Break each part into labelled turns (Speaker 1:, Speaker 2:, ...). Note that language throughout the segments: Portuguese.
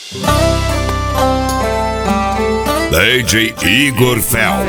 Speaker 1: DJ Igor Fel.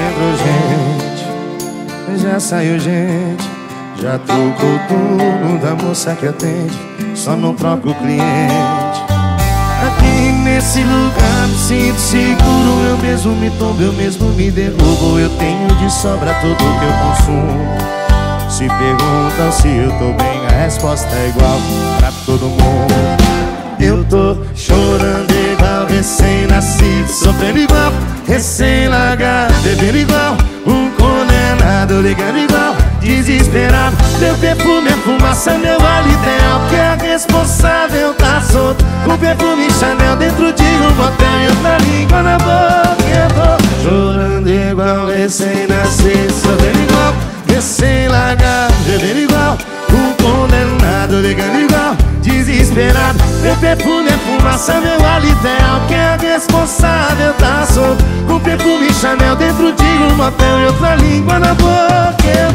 Speaker 2: Gente, já saiu gente, já trocou o turno da moça que atende, só não troca o cliente. Aqui nesse lugar me sinto seguro, eu mesmo me tombo, eu mesmo me derrubo. Eu tenho de sobra tudo que eu consumo. Se perguntam se eu tô bem, a resposta é igual pra todo mundo. Eu tô chorando igual recém-nascido, sofrendo igual recém-largado, bebendo igual um condenado, ligando igual desesperado. Meu perfume é fumaça, meu óleo ideal, que é responsável tá solto, com perfume Chanel dentro de um motel e outra língua na boca. Eu tô chorando igual recém-nascido, sofrendo igual recém-largado, bebendo igual um condenado, ligando igual desesperado. Meu perfume é fumaça, meu óleo ideal, que é responsável tá solto, com perfume Chanel dentro de um motel e outra língua na boca. Eu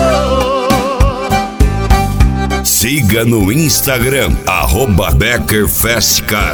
Speaker 2: tô.
Speaker 1: Siga no Instagram @BeckerFestcar.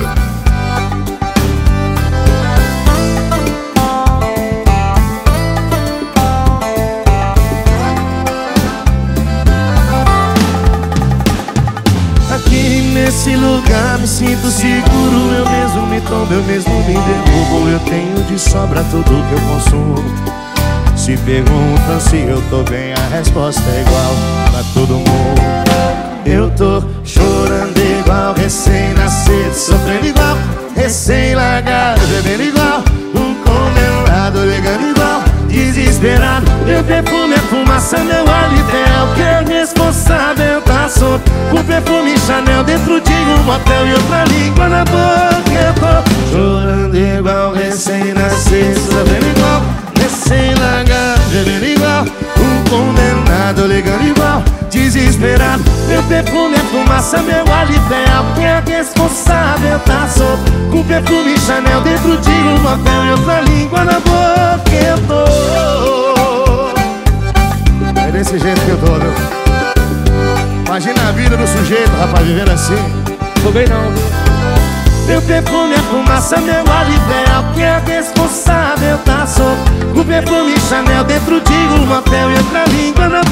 Speaker 2: Nesse lugar me sinto seguro, eu mesmo me tombo, eu mesmo me derrubo. Eu tenho de sobra tudo que eu consumo. Se perguntam se eu tô bem, a resposta é igual pra todo mundo. Eu tô chorando igual recém-nascido, sofrendo igual recém-largado, bebendo igual um condenado, ligando igual desesperado. Meu perfume é fumaça, meu óleo ideal, que é responsável tá solto, com perfume Chanel dentro de um motel e outra língua na boca. Eu tô chorando igual recém-nascido, sofrendo igual recém-largado, bebendo igual um condenado, ligando igual desesperado. Meu perfume é fumaça, meu óleo ideal, que é responsável tá solto, com perfume Chanel dentro de um motel e outra língua na boca. Eu tô. É desse jeito que eu tô, viu? Imagina a vida do sujeito, rapaz, vivendo assim.
Speaker 3: Tô bem não.
Speaker 2: Meu perfume é fumaça, meu óleo ideal, que é responsável tá solto, com perfume Chanel dentro de um motel e outra língua na